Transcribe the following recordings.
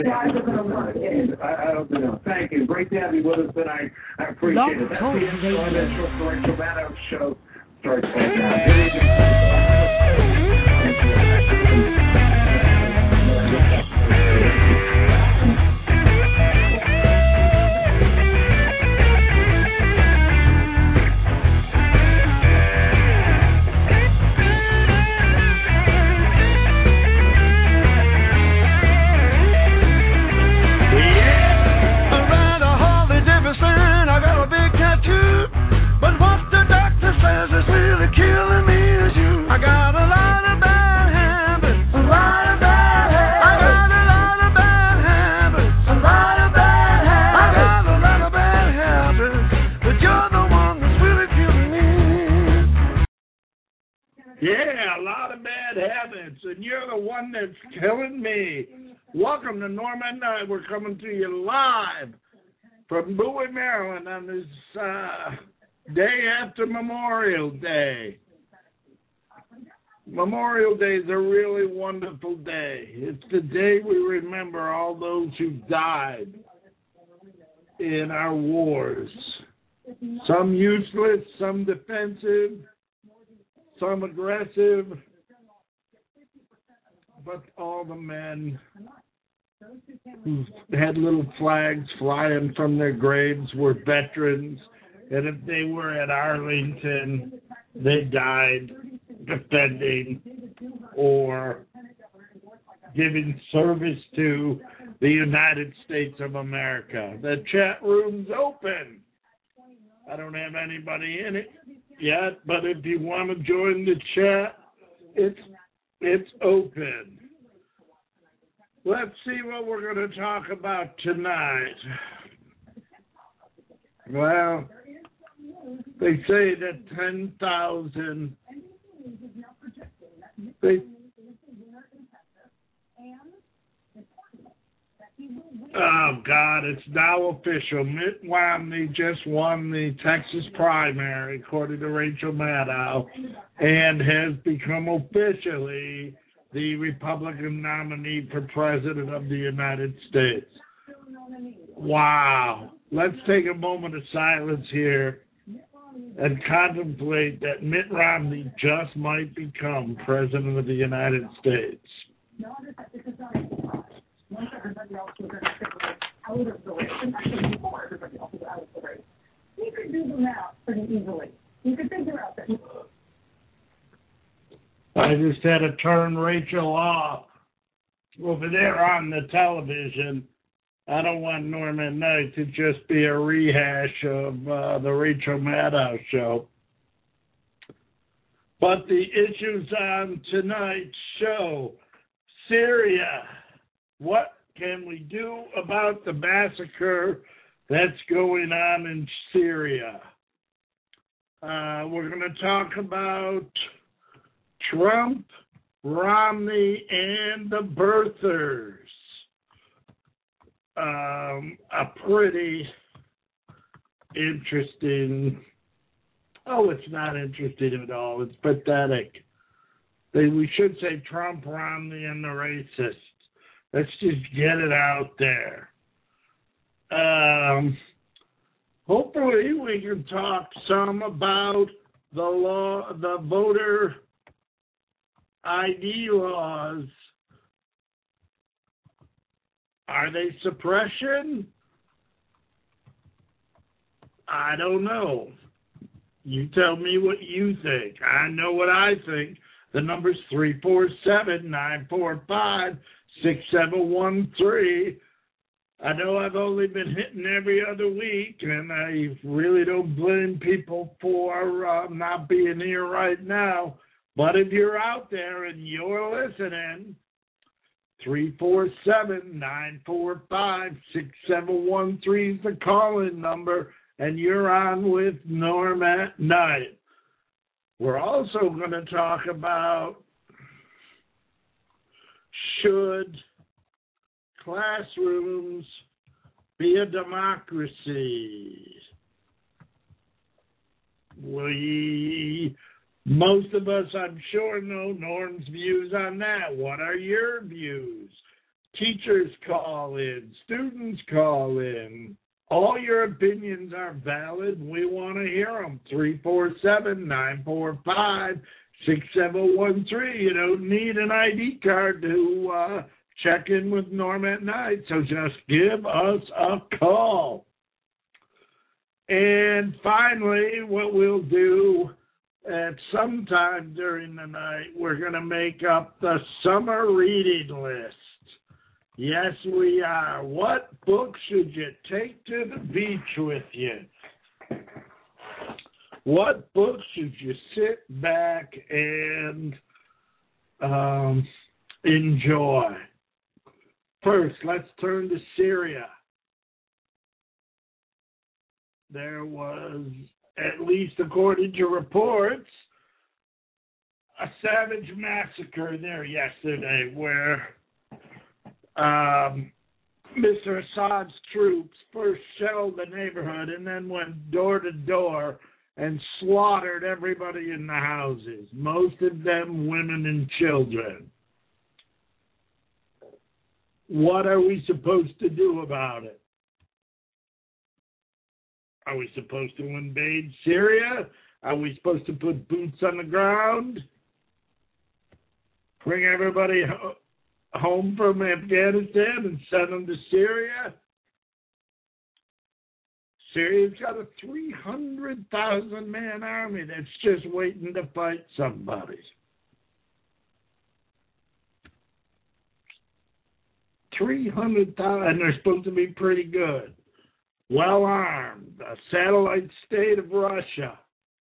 Guys are going to work. I don't know. Thank you. Great to have you with us tonight. I appreciate it. That's the end of the Rachel Maddow Show. Starts right now. Good evening. Yeah, a lot of bad habits, and you're the one that's killing me. Welcome to Norman Night. We're coming to you live from Bowie, Maryland on this day after Memorial Day. Memorial Day is a really wonderful day. It's the day we remember all those who died in our wars. Some useless, some defensive, some aggressive, but all the men who had little flags flying from their graves were veterans, and if they were at Arlington, they died defending or giving service to the United States of America. The chat room's open. I don't have anybody in it yet, but if you want to join the chat, it's open. Let's see what we're going to talk about tonight. Well, they say that 10,000. Oh, God, it's now official. Mitt Romney just won the Texas primary, according to Rachel Maddow, and has become officially the Republican nominee for President of the United States. Wow. Let's take a moment of silence here and contemplate that Mitt Romney just might become President of the United States. Everybody else was out of the race. And actually, before everybody else was out of the race. You could do the math pretty easily. You could figure out that. I just had to turn Rachel off over there on the television. I don't want Norman Night to just be a rehash of the Rachel Maddow show. But the issues on tonight's show, Syria. What can we do about the massacre that's going on in Syria? We're going to talk about Trump, Romney, and the birthers. A pretty interesting... Oh, it's not interesting at all. It's pathetic. We should say Trump, Romney, and the racists. Let's just get it out there. Hopefully we can talk some about the voter ID laws. Are they suppression? I don't know. You tell me what you think. I know what I think. The number's 347-945-6713. I know I've only been hitting every other week, and I really don't blame people for not being here right now. But if you're out there and you're listening, 347-945-6713 is the call-in number, and you're on with Norm at Night. We're also going to talk about should classrooms be a democracy? Most of us, I'm sure, know Norm's views on that. What are your views? Teachers call in. Students call in. All your opinions are valid. We want to hear them. 347-945-6713. You don't need an ID card to check in with Norm at night, so just give us a call. And finally, what we'll do at some time during the night, we're going to make up the summer reading list. Yes, we are. What book should you take to the beach with you? What book should you sit back and enjoy? First, let's turn to Syria. There was, at least according to reports, a savage massacre there yesterday where Mr. Assad's troops first shelled the neighborhood and then went door to door and slaughtered everybody in the houses, most of them women and children. What are we supposed to do about it? Are we supposed to invade Syria? Are we supposed to put boots on the ground? Bring everybody home from Afghanistan and send them to Syria? Syria's got a 300,000-man army that's just waiting to fight somebody. 300,000, and they're supposed to be pretty good. Well-armed, a satellite state of Russia.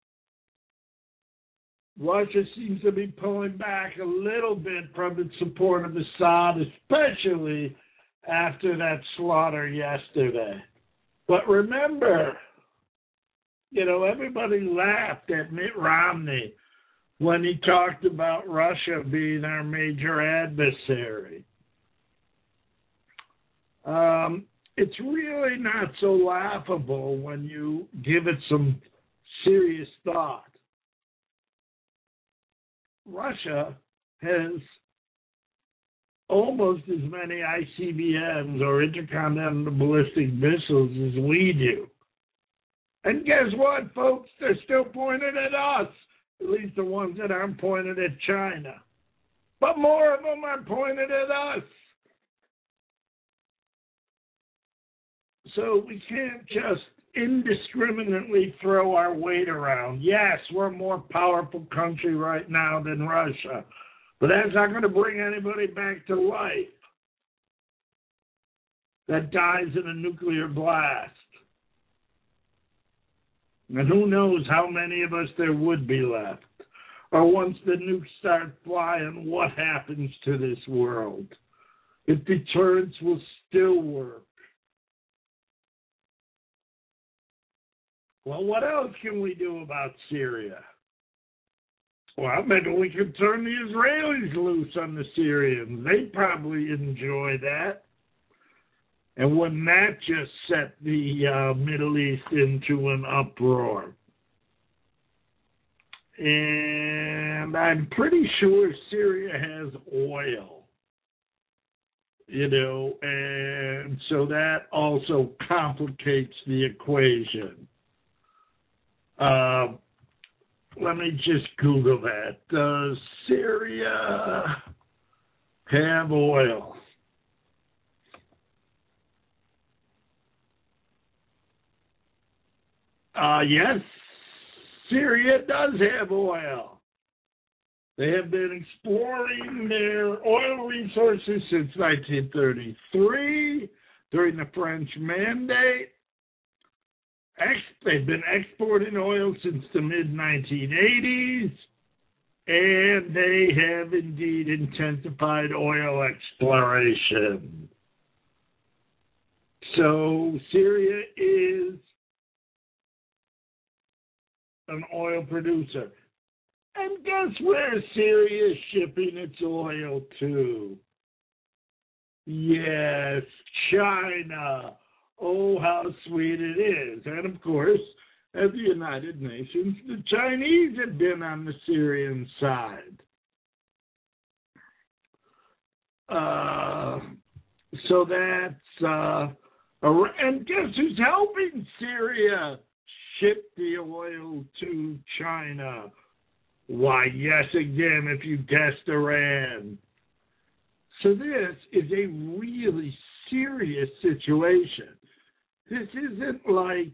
Russia seems to be pulling back a little bit from its support of Assad, especially after that slaughter yesterday. But remember, everybody laughed at Mitt Romney when he talked about Russia being our major adversary. It's really not so laughable when you give it some serious thought. Russia has almost as many ICBMs or intercontinental ballistic missiles as we do. And guess what, folks? They're still pointed at us, at least the ones that aren't pointed at China. But more of them are pointed at us. So we can't just indiscriminately throw our weight around. Yes, we're a more powerful country right now than Russia, but that's not going to bring anybody back to life that dies in a nuclear blast. And who knows how many of us there would be left. Or once the nukes start flying, what happens to this world? If deterrence will still work. Well, what else can we do about Syria? Well, maybe we could turn the Israelis loose on the Syrians. They'd probably enjoy that. And wouldn't that just set the Middle East into an uproar? And I'm pretty sure Syria has oil, and so that also complicates the equation. Let me just Google that. Does Syria have oil? Yes, Syria does have oil. They have been exploring their oil resources since 1933 during the French Mandate. They've been exporting oil since the mid-1980s, and they have indeed intensified oil exploration. So Syria is an oil producer. And guess where Syria is shipping its oil to? Yes, China. Oh, how sweet it is. And, of course, at the United Nations, the Chinese have been on the Syrian side. So that's, and guess who's helping Syria ship the oil to China? Why, yes, again, if you guessed Iran. So this is a really serious situation. This isn't like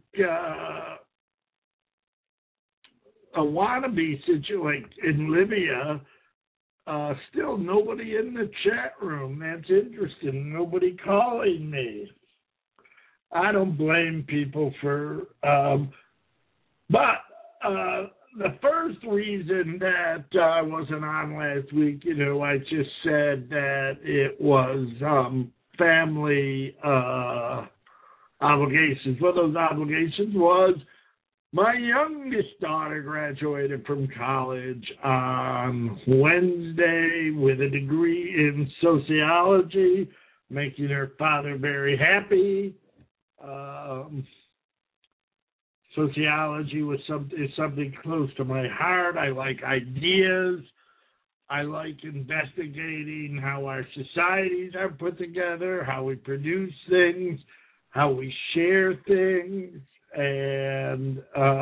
a wannabe situation in Libya. Still nobody in the chat room. That's interesting. Nobody calling me. I don't blame people for, but the first reason that I wasn't on last week, I just said that it was family obligations. One of those obligations was my youngest daughter graduated from college on Wednesday with a degree in sociology, making her father very happy. Sociology is something close to my heart. I like ideas. I like investigating how our societies are put together, how we produce things, how we share things. And,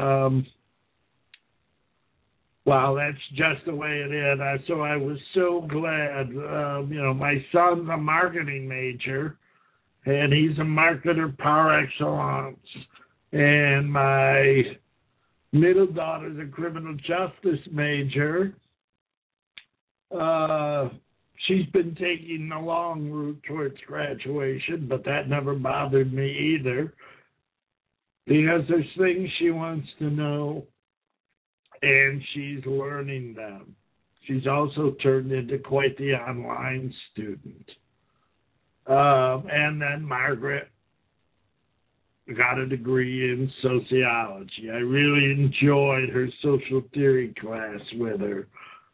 well, that's just the way it is. So I was so glad. My son's a marketing major, and he's a marketer par excellence. And my middle daughter's a criminal justice major. She's been taking the long route towards graduation, but that never bothered me either, because there's things she wants to know, and she's learning them. She's also turned into quite the online student. And then Margaret got a degree in sociology. I really enjoyed her social theory class with her,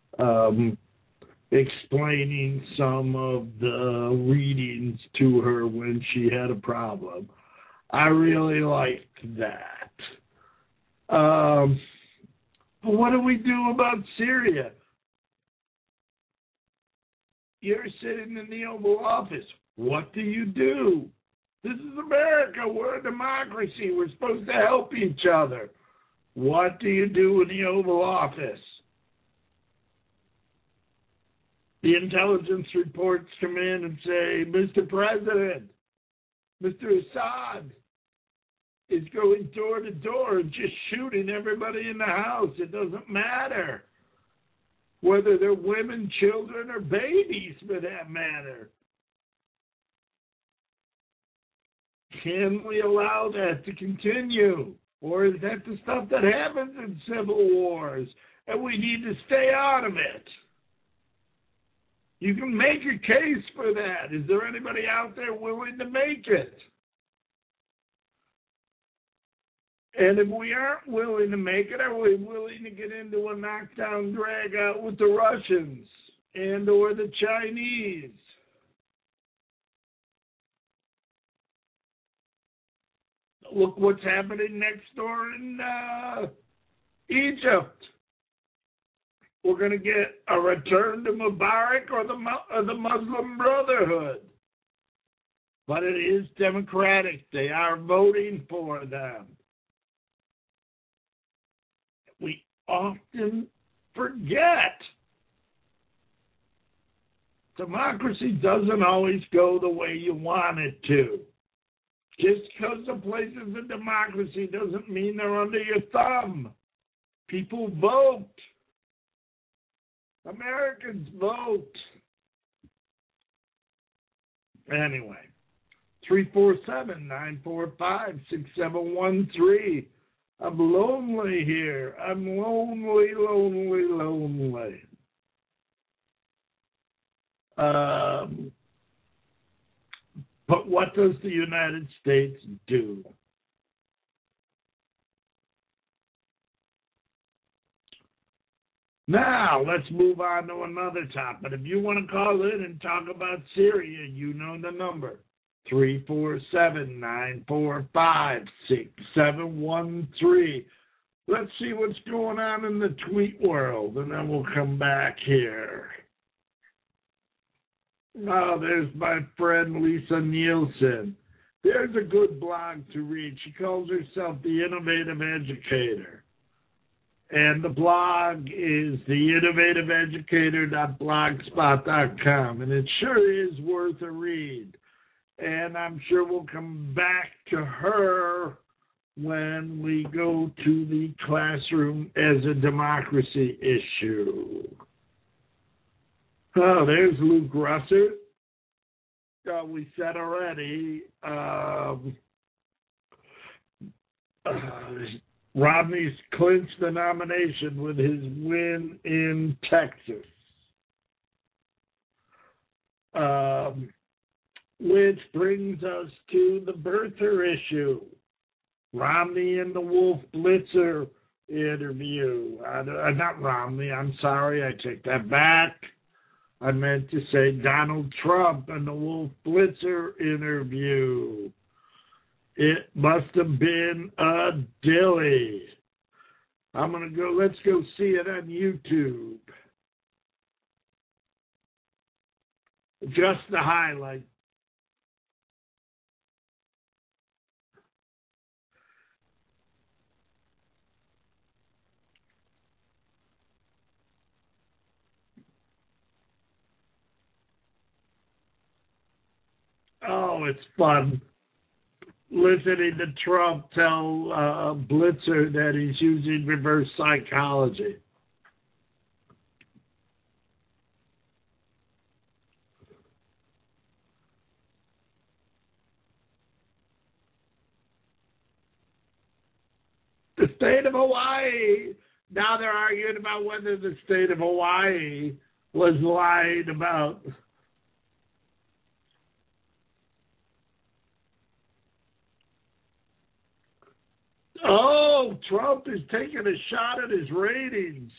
explaining some of the readings to her when she had a problem. I really liked that. But what do we do about Syria? You're sitting in the Oval Office. What do you do? This is America. We're a democracy. We're supposed to help each other. What do you do in the Oval Office? The intelligence reports come in and say, Mr. President, Mr. Assad is going door to door and just shooting everybody in the house. It doesn't matter whether they're women, children, or babies for that matter. Can we allow that to continue? Or is that the stuff that happens in civil wars and we need to stay out of it? You can make a case for that. Is there anybody out there willing to make it? And if we aren't willing to make it, are we willing to get into a knockdown drag out with the Russians and or the Chinese? Look what's happening next door in Egypt. We're going to get a return to Mubarak or the Muslim Brotherhood. But it is democratic. They are voting for them. We often forget. Democracy doesn't always go the way you want it to. Just because a place is a democracy doesn't mean they're under your thumb. People vote. Americans vote. Anyway, 347-945-6713. I'm lonely here. I'm lonely, lonely, lonely. But what does the United States do? Now, let's move on to another topic. If you want to call in and talk about Syria, you know the number. 347-945-6713. Let's see what's going on in the tweet world, and then we'll come back here. Oh, there's my friend Lisa Nielsen. There's a good blog to read. She calls herself the Innovative Educator. And the blog is theinnovativeeducator.blogspot.com. And it sure is worth a read. And I'm sure we'll come back to her when we go to the classroom as a democracy issue. Oh, there's Luke Russert. We said already, Romney's clinched the nomination with his win in Texas. Which brings us to the birther issue. Romney and the Wolf Blitzer interview. Not Romney, I'm sorry, I take that back. I meant to say Donald Trump and the Wolf Blitzer interview. It must have been a dilly. Let's go see it on YouTube. Just the highlight. Oh, it's fun listening to Trump tell Blitzer that he's using reverse psychology. The state of Hawaii, now they're arguing about whether the state of Hawaii was lied about. Oh, Trump is taking a shot at his ratings.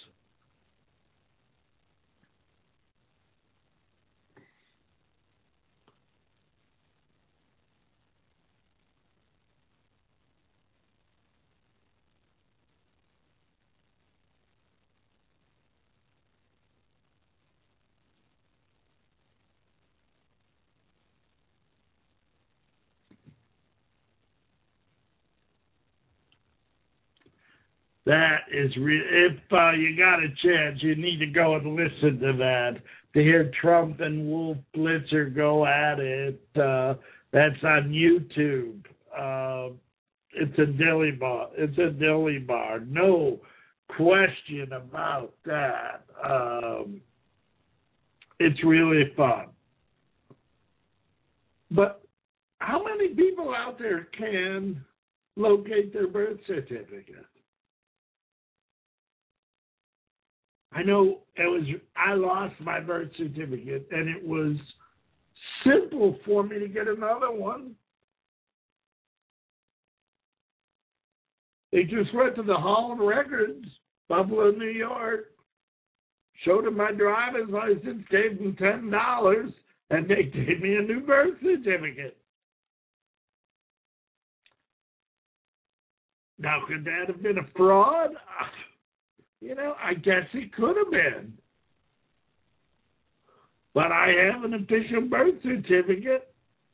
That is real. If you got a chance, you need to go and listen to that. To hear Trump and Wolf Blitzer go at it, that's on YouTube. It's a dilly bar. It's a dilly bar. No question about that. It's really fun. But how many people out there can locate their birth certificate? I know I lost my birth certificate, and it was simple for me to get another one. They just went to the Hall of Records, Buffalo, New York, showed them my driver's license, gave them $10, and they gave me a new birth certificate. Now, could that have been a fraud? I guess it could have been. But I have an official birth certificate.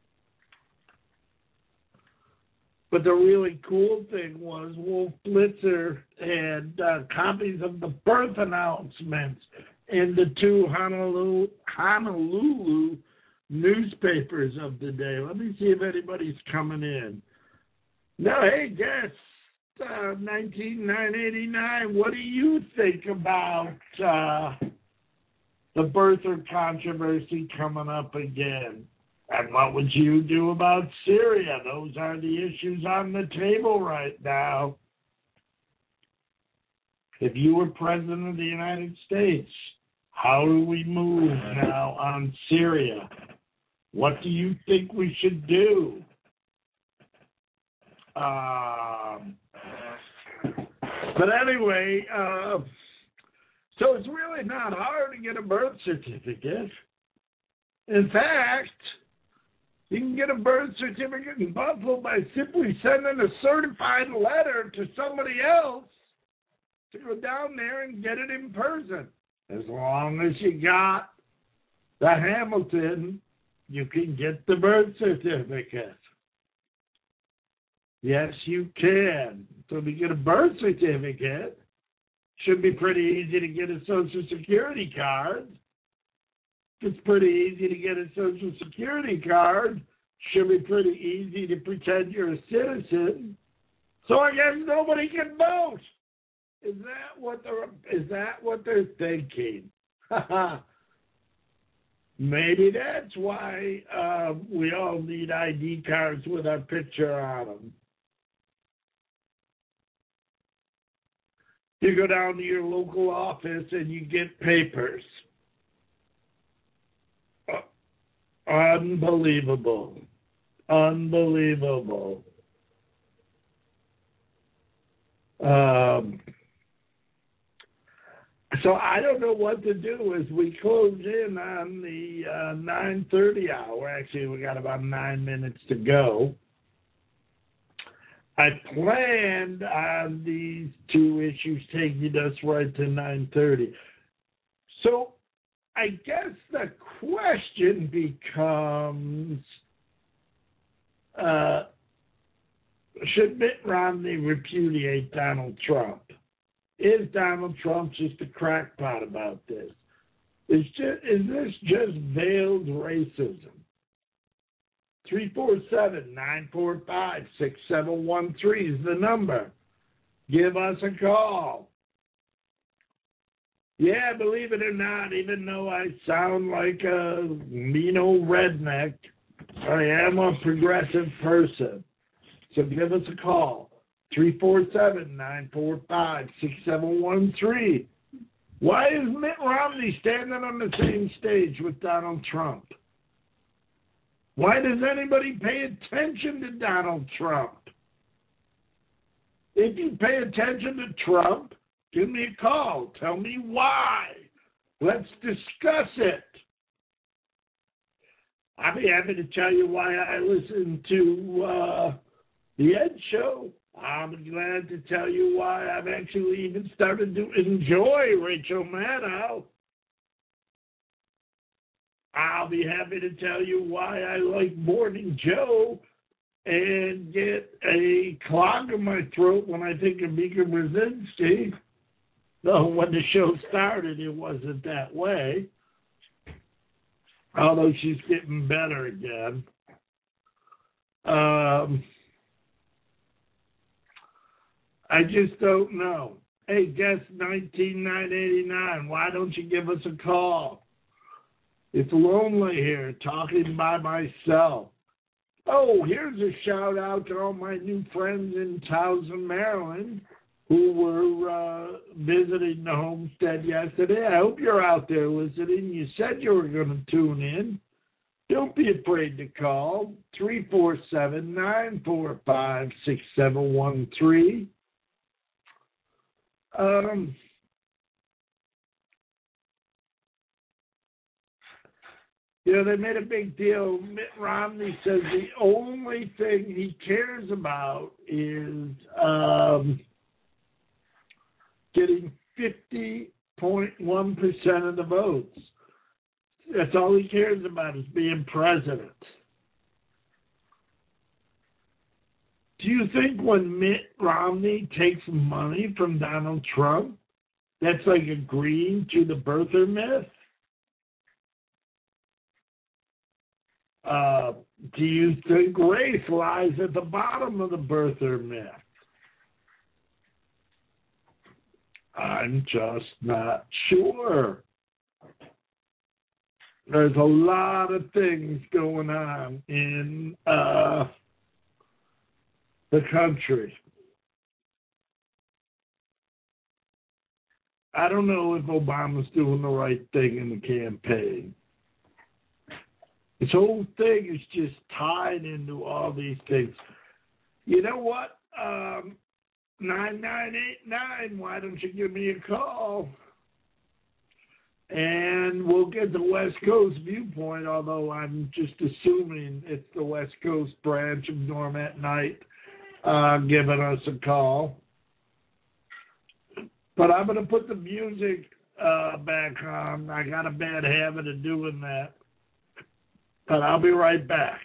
But the really cool thing was Wolf Blitzer had copies of the birth announcements in the two Honolulu newspapers of the day. Let me see if anybody's coming in. No, hey, guess. 1989. What do you think about the birther controversy coming up again? And what would you do about Syria? Those are the issues on the table right now. If you were president of the United States, how do we move now on Syria? What do you think we should do? But anyway, so it's really not hard to get a birth certificate. In fact, you can get a birth certificate in Buffalo by simply sending a certified letter to somebody else to go down there and get it in person. As long as you got the Hamilton, you can get the birth certificate. Yes, you can. So if you get a birth certificate, should be pretty easy to get a Social Security card. It's pretty easy to get a Social Security card. Should be pretty easy to pretend you're a citizen. So I guess nobody can vote. Is that what they're thinking? Maybe that's why we all need ID cards with our picture on them. You go down to your local office and you get papers. Unbelievable. Unbelievable. So I don't know what to do as we close in on the 9:30 hour. Actually, we got about 9 minutes to go. I planned on these two issues taking us right to 9:30. So I guess the question becomes, should Mitt Romney repudiate Donald Trump? Is Donald Trump just a crackpot about this? Is this just veiled racism? 347-945-6713 is the number. Give us a call. Yeah, believe it or not, even though I sound like a mean old redneck, I am a progressive person. So give us a call. 347-945-6713. Why is Mitt Romney standing on the same stage with Donald Trump? Why does anybody pay attention to Donald Trump? If you pay attention to Trump, give me a call. Tell me why. Let's discuss it. I'll be happy to tell you why I listen to the Ed Show. I'm glad to tell you why I've actually even started to enjoy Rachel Maddow. I'll be happy to tell you why I like Morning Joe and get a clog in my throat when I think of Mika Brzezinski. Though when the show started, it wasn't that way. Although she's getting better again. I just don't know. Hey, guest 19989, why don't you give us a call? It's lonely here, talking by myself. Oh, here's a shout out to all my new friends in Towson, Maryland, who were visiting the homestead yesterday. I hope you're out there listening. You said you were going to tune in. Don't be afraid to call. 347-945-6713. They made a big deal. Mitt Romney says the only thing he cares about is getting 50.1% of the votes. That's all he cares about, is being president. Do you think when Mitt Romney takes money from Donald Trump, that's like agreeing to the birther myth? Do you think race lies at the bottom of the birther myth? I'm just not sure. There's a lot of things going on in the country. I don't know if Obama's doing the right thing in the campaign. This whole thing is just tied into all these things. You know what? 9989, why don't you give me a call? And we'll get the West Coast viewpoint, although I'm just assuming it's the West Coast branch of Norm at Night giving us a call. But I'm going to put the music back on. I got a bad habit of doing that. But I'll be right back.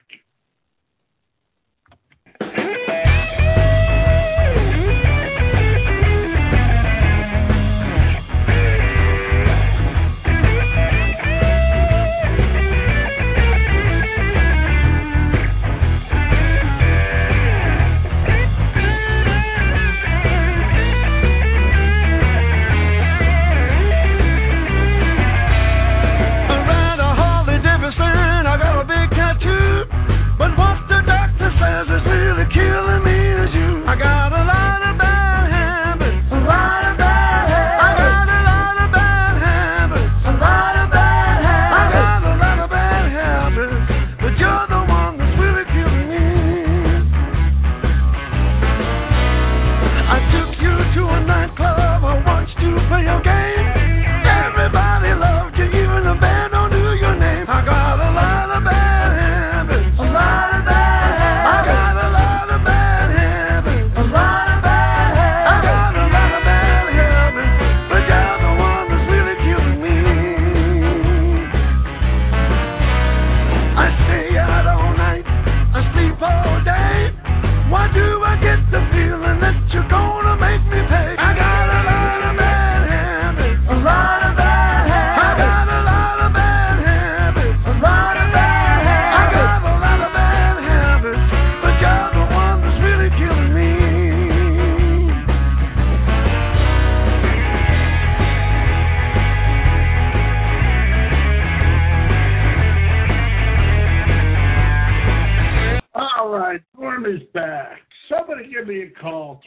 is back. Somebody give me a call,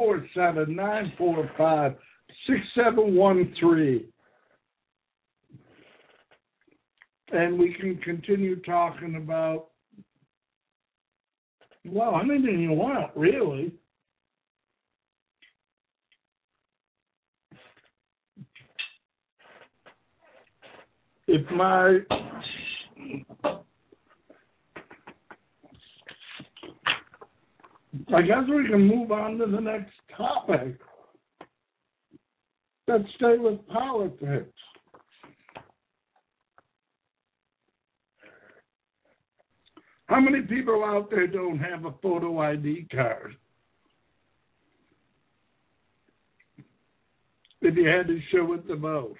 347-945-6713. And we can continue talking about, well, anything you want, really. I guess we can move on to the next topic. Let's stay with politics. How many people out there don't have a photo ID card? If you had to show it to vote.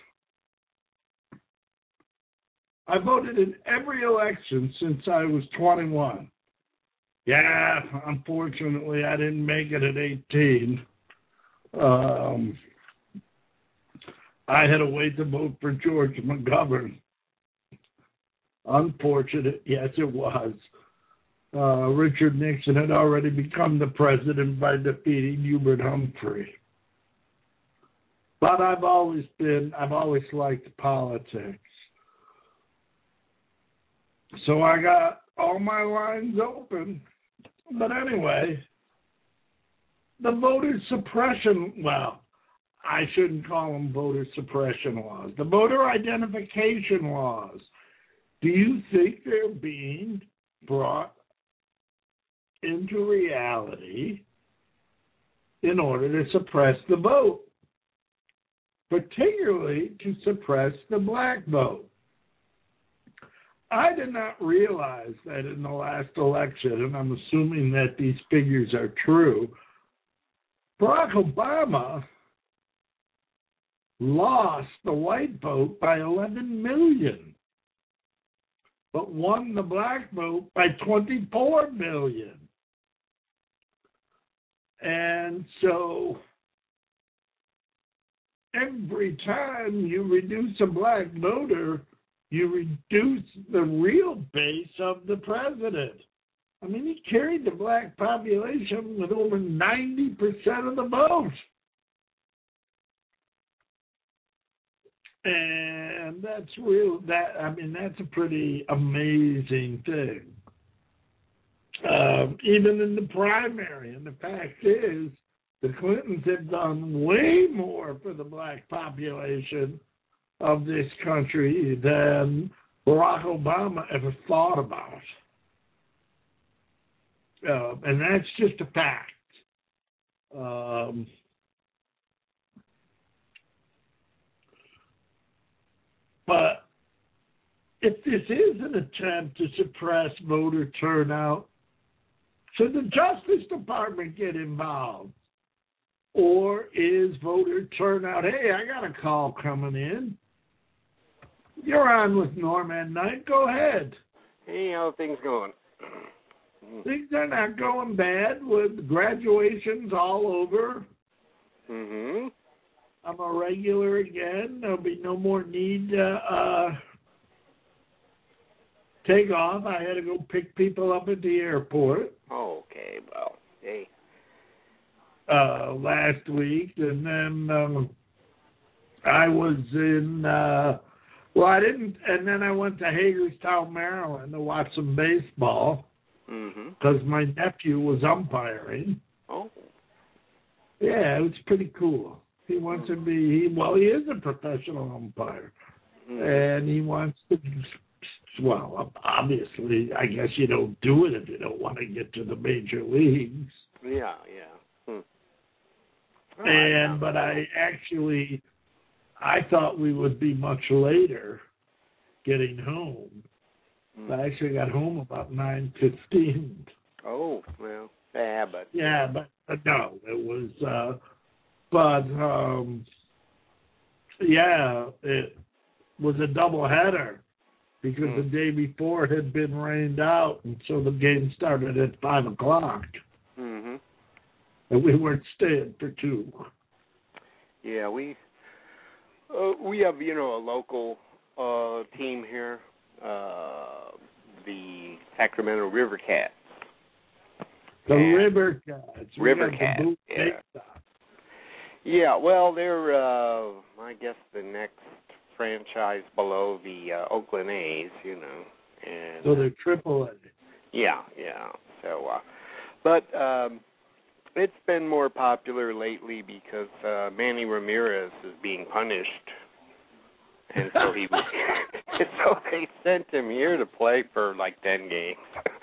I voted in every election since I was 21. Yeah, unfortunately, I didn't make it at 18. I had to wait to vote for George McGovern. Unfortunate, yes, it was. Richard Nixon had already become the president by defeating Hubert Humphrey. But I've always liked politics. So I got all my lines open. But anyway, the voter suppression, well, I shouldn't call them voter suppression laws. The voter identification laws. Do you think they're being brought into reality in order to suppress the vote? Particularly to suppress the black vote. I did not realize that in the last election, and I'm assuming that these figures are true, Barack Obama lost the white vote by 11 million, but won the black vote by 24 million. And so every time you reduce a black voter, you reduce the real base of the president. I mean, he carried the black population with over 90% of the vote. And that's that's a pretty amazing thing. Even in the primary, and the fact is, the Clintons have done way more for the black population of this country than Barack Obama ever thought about. And that's just a fact. But if this is an attempt to suppress voter turnout, should the Justice Department get involved? Or is voter turnout, hey, I got a call coming in. You're on with Norm at Night. Go ahead. Hey, how are things going? Things are not going bad with graduations all over. Mm-hmm. I'm a regular again. There'll be no more need to take off. I had to go pick people up at the airport. Okay, well, hey. Last week, and then I was in, I didn't, and then I went to Hagerstown, Maryland to watch some baseball because my nephew was umpiring. Oh. Yeah, it was pretty cool. He wants to be, he is a professional umpire, and he wants to, well, obviously, I guess you don't do it if you don't want to get to the major leagues. Yeah. But I thought we would be much later getting home. I actually got home about 9:15. Oh, well, yeah, but... Yeah, but no, it was, it was a doubleheader because the day before it had been rained out, and so the game started at 5 o'clock. Mm-hmm. And we weren't staying for 2. Yeah, we have, a local team here, the Sacramento River Cats. River Cats. River Cats, yeah. Yeah, well, they're, I guess, the next franchise below the Oakland A's, And, so they're AAA. Yeah. So, but it's been more popular lately because Manny Ramirez is being punished, and so so they sent him here to play for like 10 games.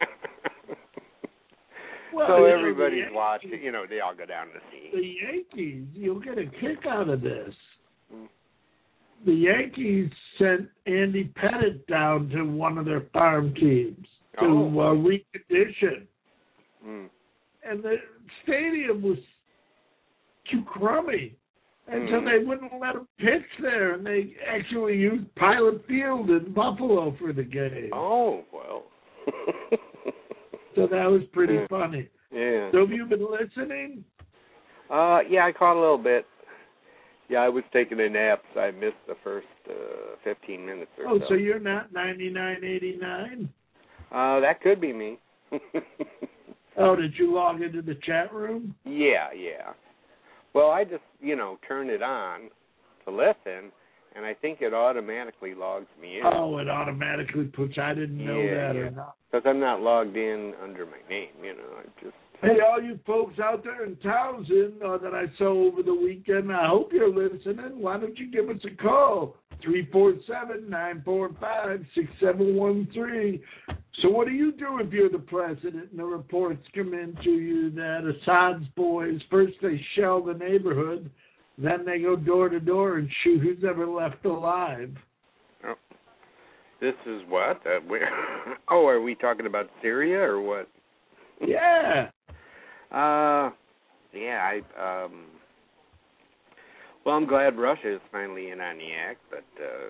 Well, so everybody's watching. They all go down to see. The Yankees, you'll get a kick out of this. The Yankees sent Andy Pettitte down to one of their farm teams to recondition. And the stadium was too crummy. And so they wouldn't let him pitch there. And they actually used Pilot Field in Buffalo for the game. Oh, well. So that was pretty funny. Yeah. So have you been listening? Yeah, I caught a little bit. Yeah, I was taking a nap, so I missed the first 15 minutes or so. Oh, so you're not 99.89? That could be me. Oh, did you log into the chat room? Yeah. Well, I just, turned it on to listen, and I think it automatically logs me in. Oh, it automatically puts, I didn't know that or not. Because I'm not logged in under my name, I just... Hey, all you folks out there in Townsend that I saw over the weekend, I hope you're listening. Why don't you give us a call? 347-945-6713. So what do you do if you're the president and the reports come in to you that Assad's boys, first they shell the neighborhood, then they go door to door and shoot who's ever left alive? Oh. This is what? Are we talking about Syria or what? Yeah. Well, I'm glad Russia is finally in on the act, but,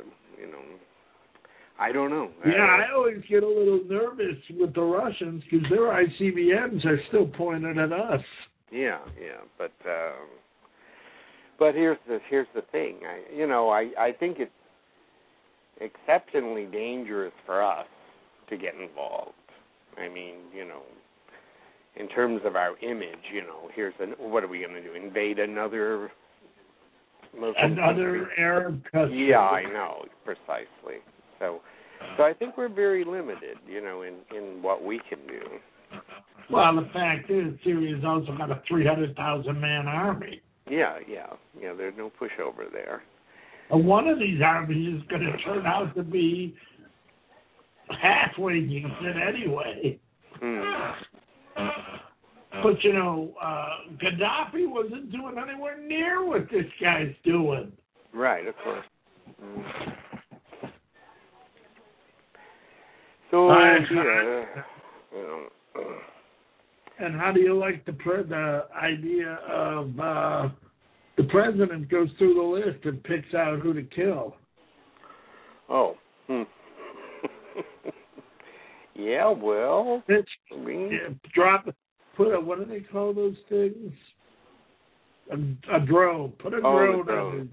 I don't know. Yeah, I always get a little nervous with the Russians because their ICBMs are still pointed at us. Yeah, but here's the thing. I think it's exceptionally dangerous for us to get involved. I mean, in terms of our image, what are we going to do? Invade another Muslim country? Arab country? Yeah, I know, precisely. So I think we're very limited, in what we can do. Well, the fact is, Syria's also got a 300,000-man army. Yeah, there's no pushover there. And one of these armies is going to turn out to be halfway decent anyway. But, Gaddafi wasn't doing anywhere near what this guy's doing. Right, of course. So, and how do you like the idea of the president goes through the list and picks out who to kill? Oh. Yeah, well. What do they call those things? A drone. Put a drone on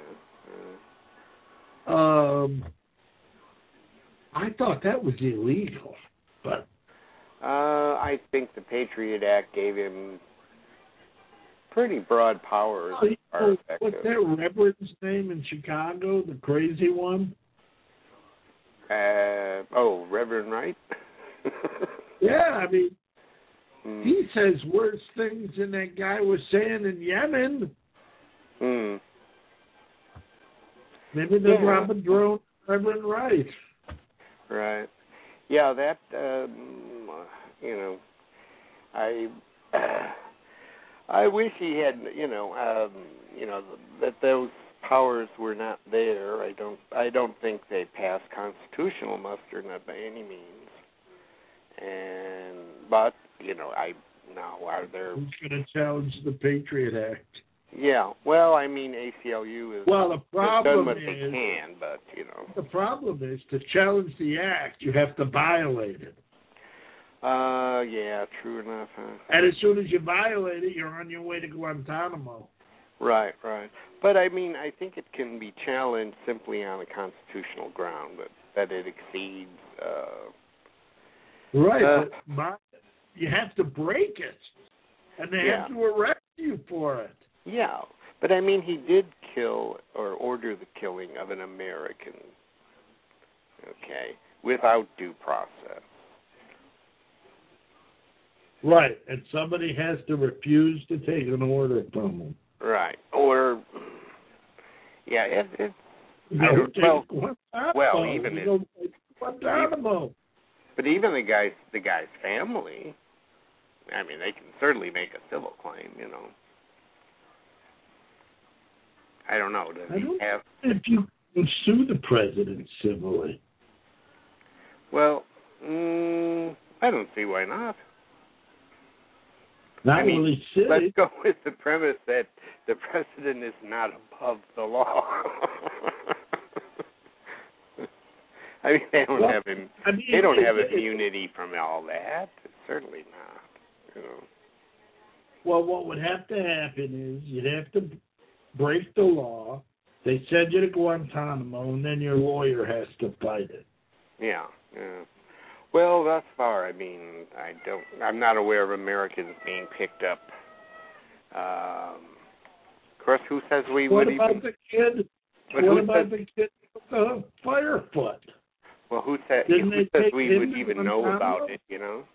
it. I thought that was illegal, but I think the Patriot Act gave him pretty broad powers. What's that Reverend's name in Chicago, the crazy one? Reverend Wright? Yeah, I mean, he says worse things than that guy was saying in Yemen. Maybe they'll drop a drone, Reverend Wright. Right. Yeah, that, I wish he had, that those powers were not there. I don't think they passed constitutional muster, not by any means. But are there? Who's going to challenge the Patriot Act? Yeah. Well, I mean, ACLU is the problem done what they can, but the problem is to challenge the act, you have to violate it. Yeah, true enough. Huh? And as soon as you violate it, you're on your way to Guantanamo. Right. But I mean, I think it can be challenged simply on a constitutional ground, that it exceeds. Right, but you have to break it, and they have to arrest you for it. Yeah, but I mean, he did kill or order the killing of an American, without due process. Right, and somebody has to refuse to take an order from him. Right, or, Guantanamo. But even the guy's family, I mean, they can certainly make a civil claim, I don't know. If you can sue the president civilly. Well, I don't see why not. Really silly. Let's go with the premise that the president is not above the law. I mean, they don't have him. They don't have immunity from all that. Certainly not. Well, what would have to happen is you'd have to break the law. They send you to Guantanamo, and then your lawyer has to fight it. Yeah. Well, thus far, I mean, I'm not aware of Americans being picked up. Of course, who says we would even? What about the kid with the Firefoot? Well, who says we would even know about it,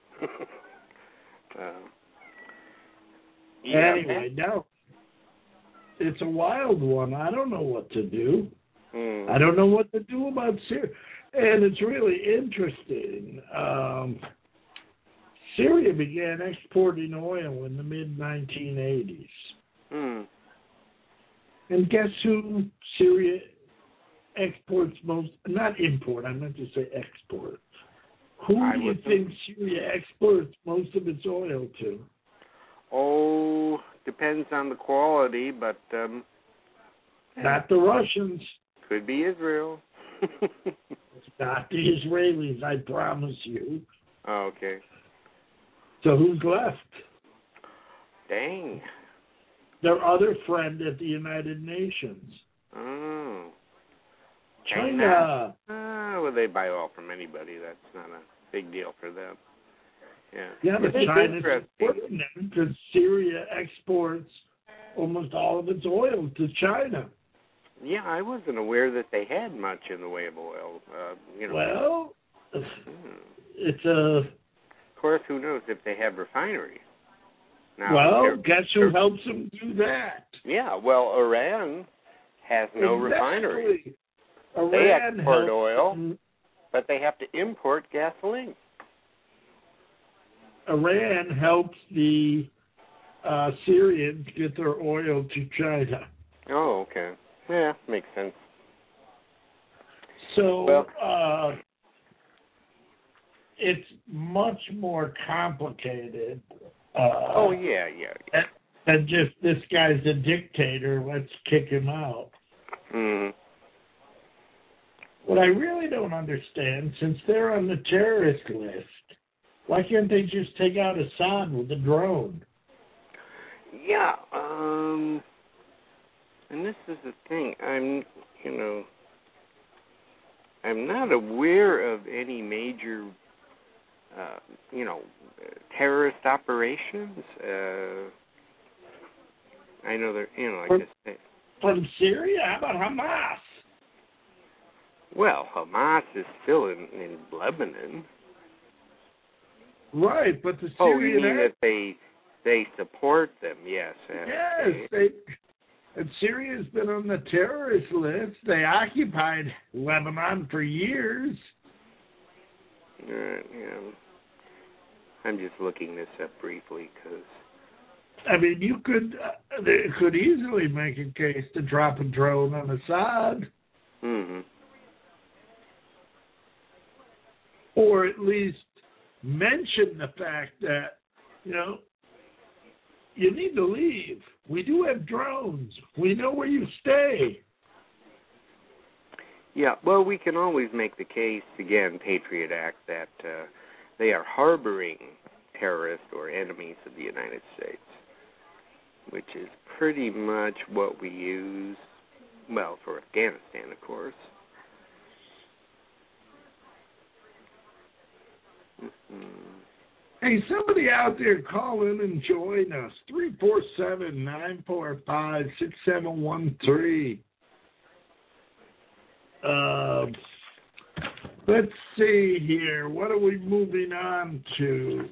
Anyway, no. It's a wild one. I don't know what to do. I don't know what to do about Syria. And it's really interesting. Syria began exporting oil in the mid-1980s. And guess who Syria exports most? Not import, I meant to say export. Who do you think Syria exports most of its oil to? Oh, depends on the quality, but... not the Russians. Could be Israel. It's not the Israelis, I promise you. Oh, okay. So who's left? Dang. Their other friend at the United Nations. Oh. China. Well, they buy oil from anybody. That's not a big deal for them. Yeah, but China's important because Syria exports almost all of its oil to China. Yeah, I wasn't aware that they had much in the way of oil. Well, it's a... Of course, who knows if they have refineries. Now, guess who helps them do that? Yeah, well, Iran has no refineries. They export oil, but they have to import gasoline. Iran helps the Syrians get their oil to China. Oh, okay. Yeah, makes sense. So, it's much more complicated. Oh, yeah. And just this guy's a dictator, let's kick him out. Mm-hmm. What I really don't understand, since they're on the terrorist list, why can't they just take out Assad with a drone? Yeah, and this is the thing. I'm not aware of any major, terrorist operations. I know they're, like I say. From Syria? How about Hamas? Well, Hamas is still in Lebanon. Right, but the Syrian... Oh, you mean that they support them? Yes. Yes, and Syria's been on the terrorist list. They occupied Lebanon for years. Yeah. I'm just looking this up briefly because... I mean, they could easily make a case to drop a drone on Assad. Mm-hmm. Or at least mention the fact that, you need to leave. We do have drones. We know where you stay. Yeah, well, we can always make the case, again, Patriot Act, that they are harboring terrorists or enemies of the United States, which is pretty much what we use, well, for Afghanistan, of course. Mm-hmm. Hey, somebody out there call in and join us. 347-945-6713. Let's see here. What are we moving on to?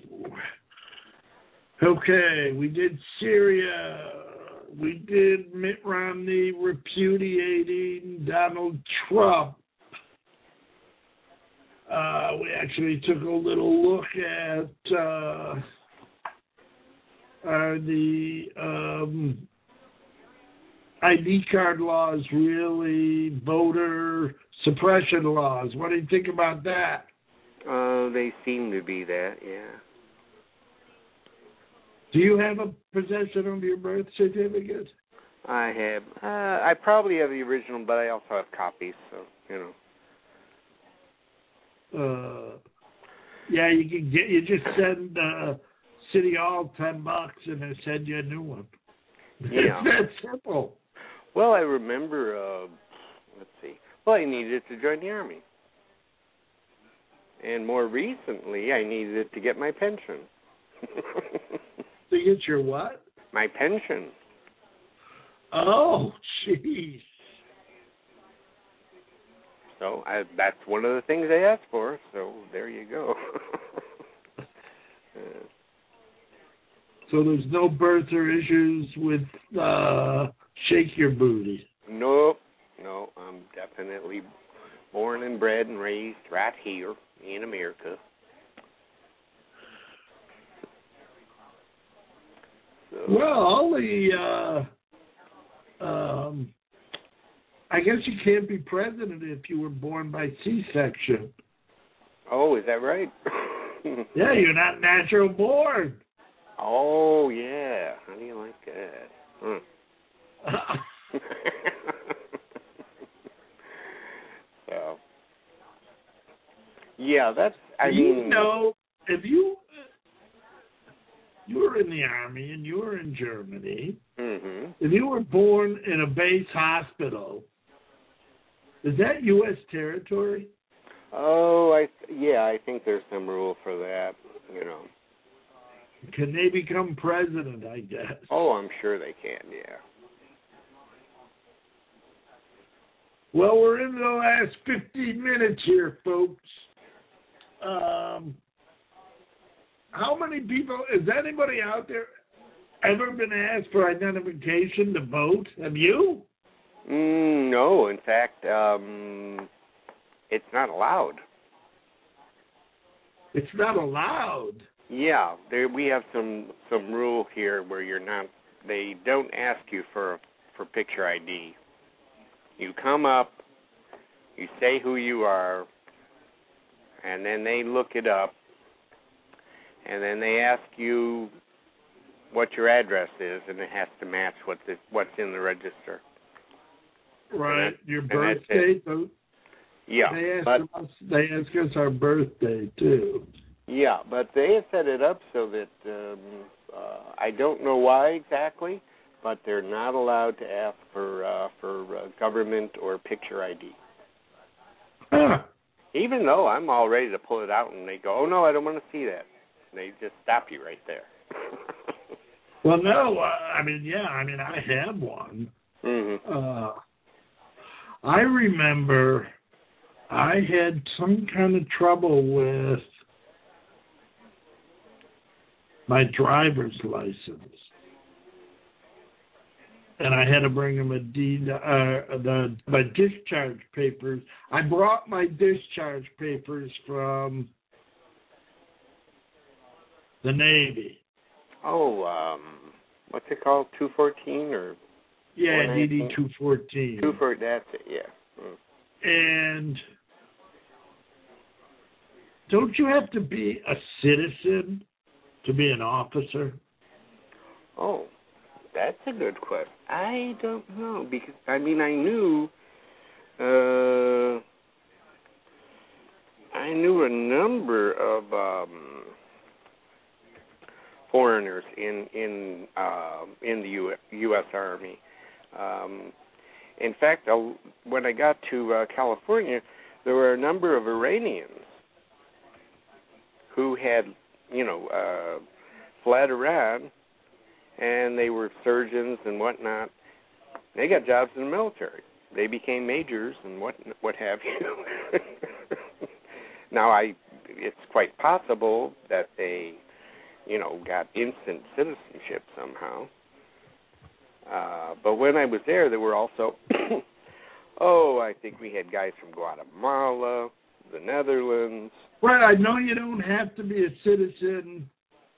Okay, we did Syria. We did Mitt Romney repudiating Donald Trump. We actually took a little look at the ID card laws, really, voter suppression laws. What do you think about that? They seem to be that, yeah. Do you have a possession of your birth certificate? I have. I probably have the original, but I also have copies, so, Yeah, you just send City Hall $10 and they send you a new one. Yeah. It's that simple. Well, I remember, let's see. Well, I needed it to join the Army. And more recently, I needed it to get my pension. To get your what? My pension. Oh, jeez. So that's one of the things they asked for, so there you go. So there's no birth or issues with Shake Your Booty? Nope. No, I'm definitely born and bred and raised right here in America. So. Well, I guess you can't be president if you were born by C-section. Oh, is that right? Yeah, you're not natural born. Oh, yeah. How do you like that? So, yeah, that's, I mean... if you were in the Army and you were in Germany, mm-hmm. If you were born in a base hospital, is that U.S. territory? Oh, I think there's some rule for that, Can they become president, I guess? Oh, I'm sure they can, yeah. Well, we're in the last 15 minutes here, folks. How many people, is anybody out there ever been asked for identification to vote? Have you? No, in fact, it's not allowed. It's not allowed? Yeah, we have some rule here where they don't ask you for picture ID. You come up, you say who you are, and then they look it up, and then they ask you what your address is, and it has to match what's in the register. Right, your birth date. Yeah, they ask us our birthday too. Yeah, but they have set it up so that I don't know why exactly, but they're not allowed to ask for government or picture ID. Even though I'm all ready to pull it out, and they go, "Oh no, I don't want to see that." And they just stop you right there. Well, no, I have one. Mm-hmm. I remember I had some kind of trouble with my driver's license, and I had to bring them my discharge papers. I brought my discharge papers from the Navy. Oh, what's it called? 214 or? Yeah, DD 214. 214. That's it. Yeah. And don't you have to be a citizen to be an officer? Oh, that's a good question. I don't know, because I knew a number of foreigners in the U.S. Army. In fact, when I got to California, there were a number of Iranians who had, fled Iran, and they were surgeons and whatnot. They got jobs in the military. They became majors and what have you. Now, it's quite possible that they, got instant citizenship somehow. But when I was there were also, I think we had guys from Guatemala, the Netherlands. Well, I know you don't have to be a citizen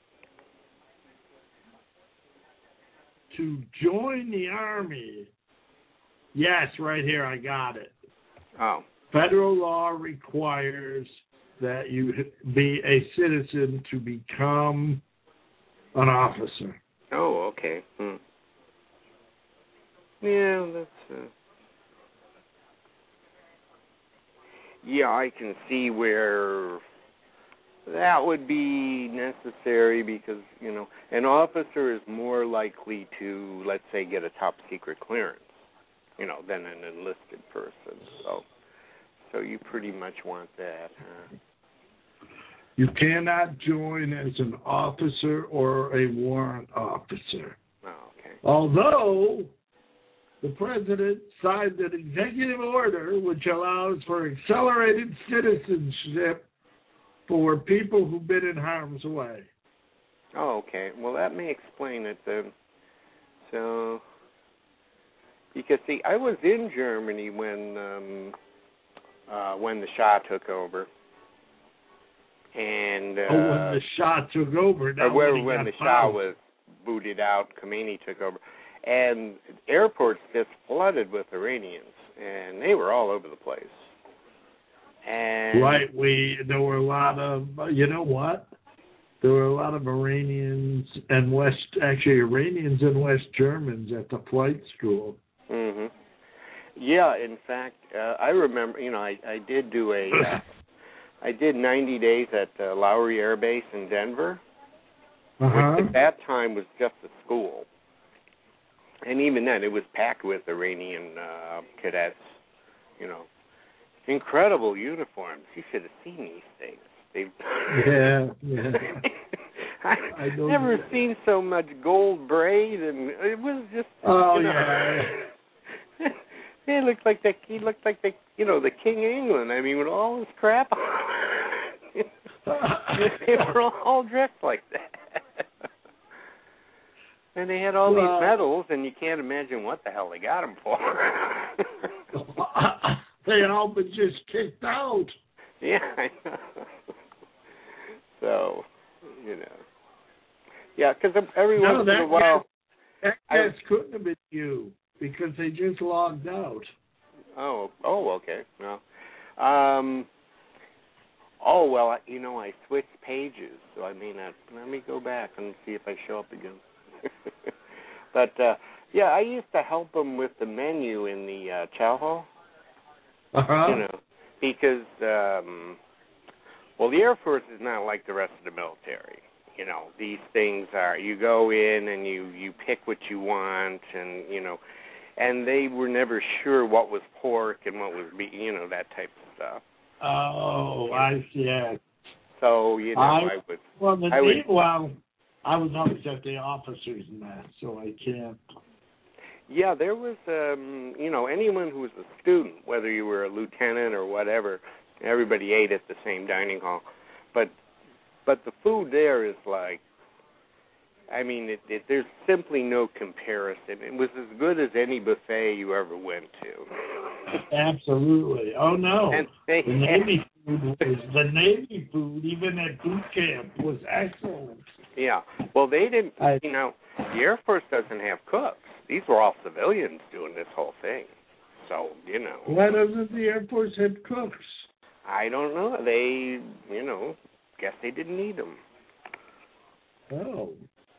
to join the Army. Yes, right here, I got it. Oh. Federal law requires that you be a citizen to become an officer. Oh, okay. Yeah, that's... Yeah, I can see where that would be necessary because, an officer is more likely to, let's say, get a top secret clearance, than an enlisted person. So you pretty much want that, huh? You cannot join as an officer or a warrant officer. Oh, okay. Although the president signed an executive order which allows for accelerated citizenship for people who've been in harm's way. Oh, okay. Well, that may explain it then. So, because see, I was in Germany when the Shah took over, and when the Shah took over, when the Shah was booted out, Khomeini took over. And airports just flooded with Iranians, and they were all over the place. And right, there were a lot of, there were a lot of Iranians and Iranians and West Germans at the flight school. Mhm. Yeah, in fact, I remember. I did do I did 90 days at Lowry Air Base in Denver, which at that time was just a school. And even then, it was packed with Iranian cadets, Incredible uniforms. You should have seen these things. Yeah. I've never seen so much gold braid, and it was just... Oh, yeah. He looked like the King of England. I mean, with all this crap on. They were all dressed like that. And they had all these medals, and you can't imagine what the hell they got them for. They had all been just kicked out. Yeah, I know. So, Yeah, because every once in a while... That guess couldn't have been you, because they just logged out. Oh, okay. No. Oh, well, I switched pages, so I may not. Let me go back and see if I show up again. But, yeah, I used to help them with the menu in the chow hall. Uh-huh. Because, well, the Air Force is not like the rest of the military. These things are, you go in and you pick what you want, and they were never sure what was pork and what was beef, that type of stuff. Oh, I see. Yeah. So, I would. I was always at the officers' mess, so I can't. Yeah, there was, anyone who was a student, whether you were a lieutenant or whatever, everybody ate at the same dining hall. But the food there is like, I mean, there's simply no comparison. It was as good as any buffet you ever went to. Absolutely. Oh, no. And the Navy food, even at boot camp, was excellent. Yeah. Well, they didn't, the Air Force doesn't have cooks. These were all civilians doing this whole thing. So, Why doesn't the Air Force have cooks? I don't know. They, guess they didn't need them. Oh.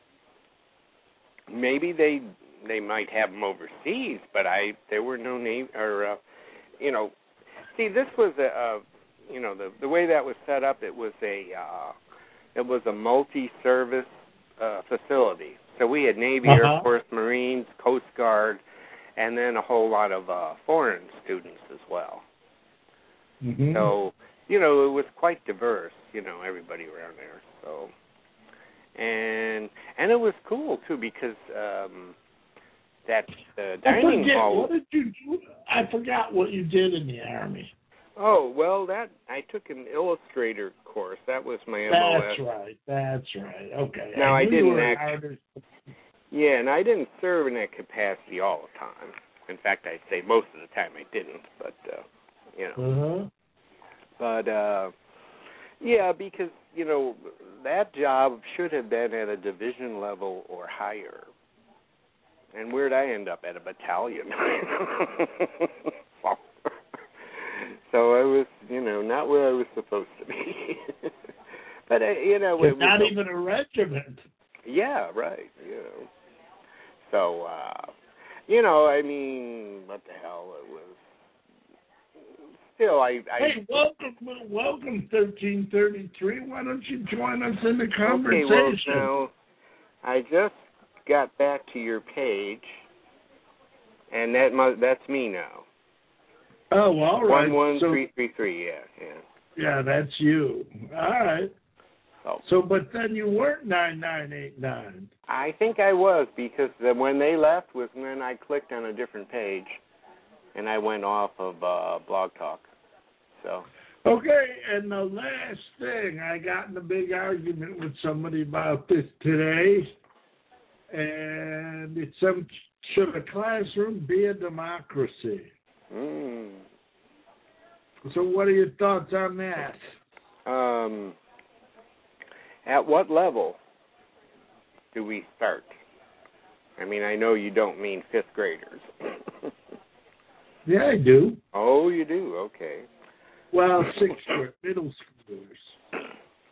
Maybe they might have them overseas, but there were no Navy, or, see, this was the way that was set up, it was a multi-service facility. So we had Navy, Air Force, Marines, Coast Guard, and then a whole lot of foreign students as well. Mm-hmm. So, it was quite diverse, everybody around there. So, and it was cool too because that dining hall. What did you do? I forgot what you did in the Army. Oh, well, I took an illustrator course. That was my MOS. That's right. Okay. Now, I didn't actually. Yeah, and I didn't serve in that capacity all the time. In fact, I'd say most of the time I didn't, but, But, yeah, because, that job should have been at a division level or higher. And where'd I end up? At a battalion. So I was, not where I was supposed to be. But, not even a regiment. Yeah, right, So, I mean, what the hell, it was. Still, Hey, welcome, 1333. Why don't you join us in the conversation? Okay, well, now, I just got back to your page, and that's me now. Oh, all right. 11333, yeah. Yeah, that's you. All right. Oh. So, but then you weren't 9989. I think I was, because when they left was when I clicked on a different page, and I went off of Blog Talk. So. Okay, and the last thing, I got in a big argument with somebody about this today, and it's should a classroom be a democracy? So what are your thoughts on that? At what level do we start? I mean, I know you don't mean fifth graders. Yeah, I do. Oh, you do? Okay. Well, sixth grade, middle schoolers.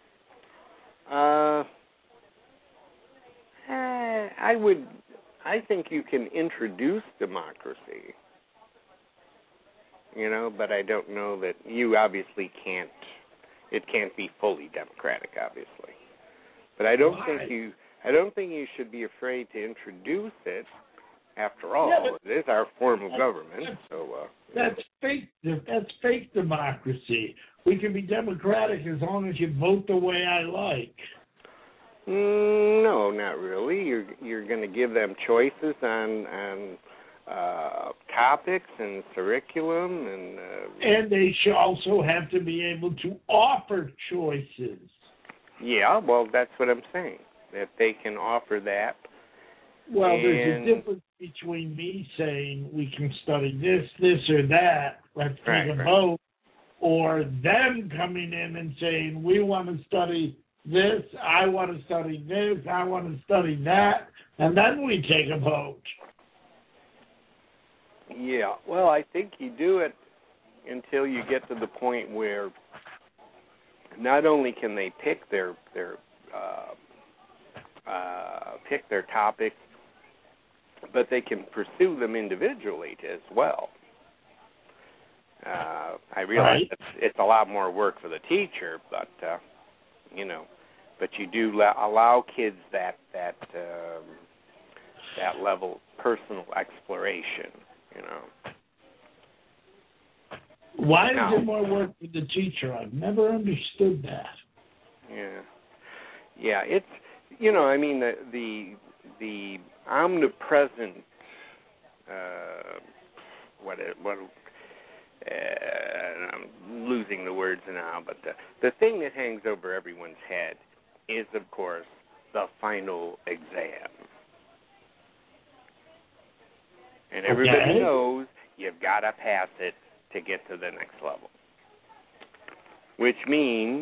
I think you can introduce democracy, but I don't know that you obviously can't. It can't be fully democratic, obviously. But I don't think you should be afraid to introduce it. After all, it is our form of government. That's fake. That's fake democracy. We can be democratic as long as you vote the way I like. No, not really. You're going to give them choices on topics and curriculum, and they should also have to be able to offer choices. Yeah, well, that's what I'm saying. That they can offer that. Well, there's a difference between me saying we can study this or that, let's take a vote, or them coming in and saying we want to study this, I want to study this, I want to study that, and then we take a vote. Yeah, well, I think you do it until you get to the point where not only can they pick their topics, but they can pursue them individually as well. I realize it's a lot more work for the teacher, but but you do allow kids that level of personal exploration. Why is it more work for the teacher? I've never understood that. Yeah. It's I mean the omnipresent. I'm losing the words now, but the thing that hangs over everyone's head is, of course, the final exam. And everybody knows you've got to pass it to get to the next level. Which means,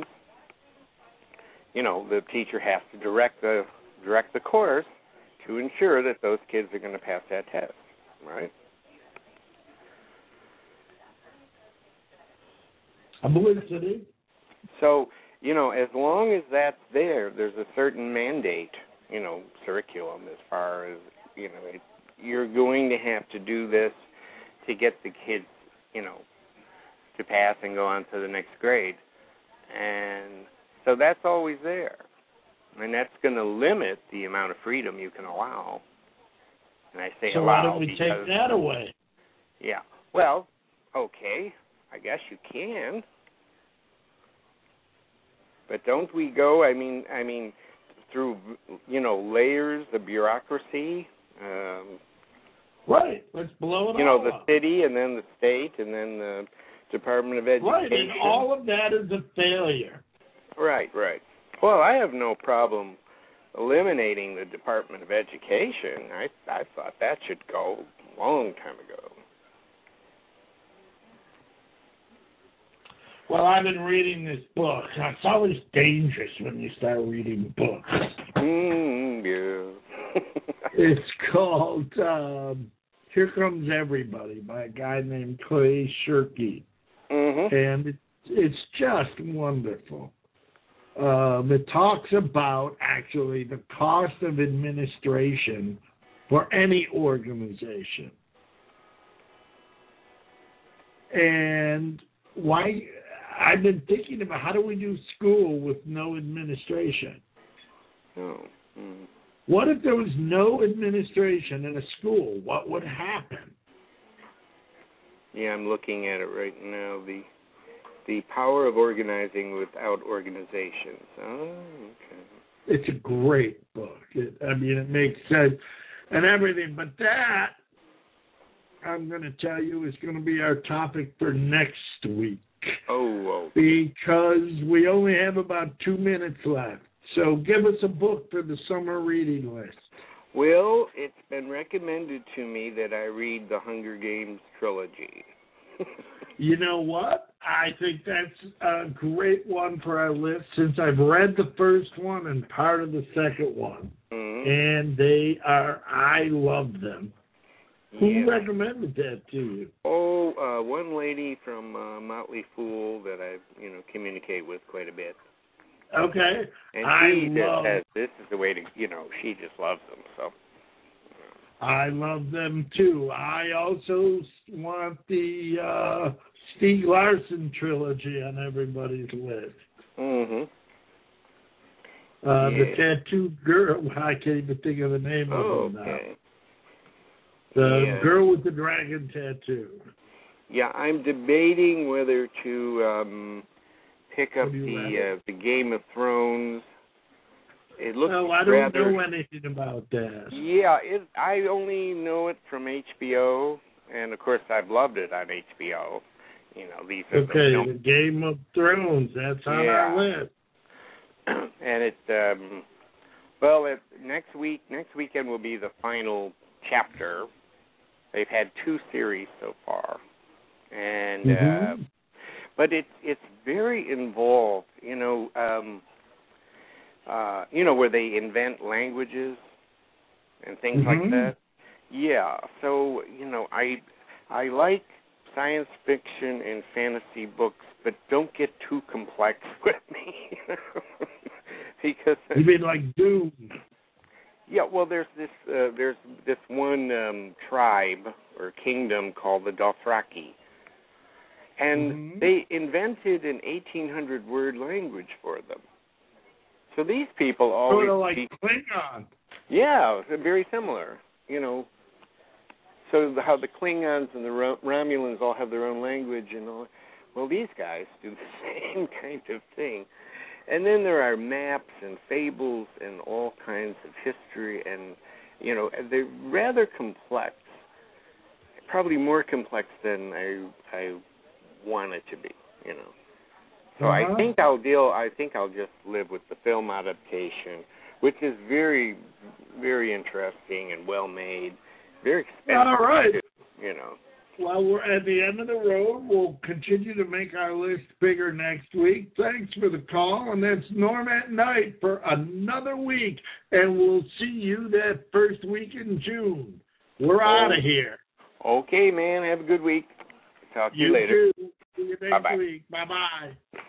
the teacher has to direct the course to ensure that those kids are going to pass that test, right? I believe it. So, as long as that's there's a certain mandate, curriculum as far as, you're going to have to do this to get the kids, to pass and go on to the next grade. And so that's always there. And that's going to limit the amount of freedom you can allow. And I say so allow. So why don't we take that away? Yeah. Well, okay. I guess you can. But don't we go, I mean, through, layers of bureaucracy? Right. Let's blow it all the up. city and then the state and then the Department of Education. Right, and all of that is a failure. Right. Well, I have no problem eliminating the Department of Education. I thought that should go a long time ago. Well, I've been reading this book. It's always dangerous when you start reading books. Yeah. It's called Here Comes Everybody by a guy named Clay Shirky. Mm-hmm. And it's just wonderful. It talks about, actually, the cost of administration for any organization. And why... I've been thinking about how do we do school with no administration? Oh. Mm. What if there was no administration in a school? What would happen? Yeah, I'm looking at it right now. The power of organizing without organizations. Oh, okay. It's a great book. It makes sense and everything. But that, I'm going to tell you, is going to be our topic for next week. Oh, because we only have about 2 minutes left. So give us a book for the summer reading list. Well, it's been recommended to me that I read the Hunger Games trilogy. You know what? I think that's a great one for our list since I've read the first one and part of the second one. Mm-hmm. And I love them. Who recommended that to you? Oh, one lady from Motley Fool that I, communicate with quite a bit. Okay. And she just says this is the way to, she just loves them. So. I love them too. I also want the Stieg Larsson trilogy on everybody's list. Mm-hmm. The tattooed girl. I can't even think of the name of them now. Okay. The girl with the dragon tattoo. Yeah, I'm debating whether to pick up the Game of Thrones. It looks I don't know anything about that. Yeah, I only know it from HBO, and of course I've loved it on HBO. These are the Game of Thrones. That's on our list. And it's next weekend will be the final chapter. They've had 2 series so far, and but it's very involved. Where they invent languages and things like that. Yeah. So I like science fiction and fantasy books, but don't get too complex with me. Because you mean like Doom? Yeah, well, there's this one tribe or kingdom called the Dothraki, and they invented an 1,800-word language for them. So these people always sort of like Klingon. Yeah, very similar. So how the Klingons and the Romulans all have their own language and all. Well, these guys do the same kind of thing. And then there are maps and fables and all kinds of history, and they're rather complex. Probably more complex than I want it to be. So I think I'll just live with the film adaptation, which is very, very interesting and well made. Very expensive. All right. Too, Well, we're at the end of the road. We'll continue to make our list bigger next week. Thanks for the call, and that's Norm at Night for another week, and we'll see you that first week in June. We're out of here. Okay, man. Have a good week. Talk to you later. You too. See you next Bye-bye. week. Bye-bye.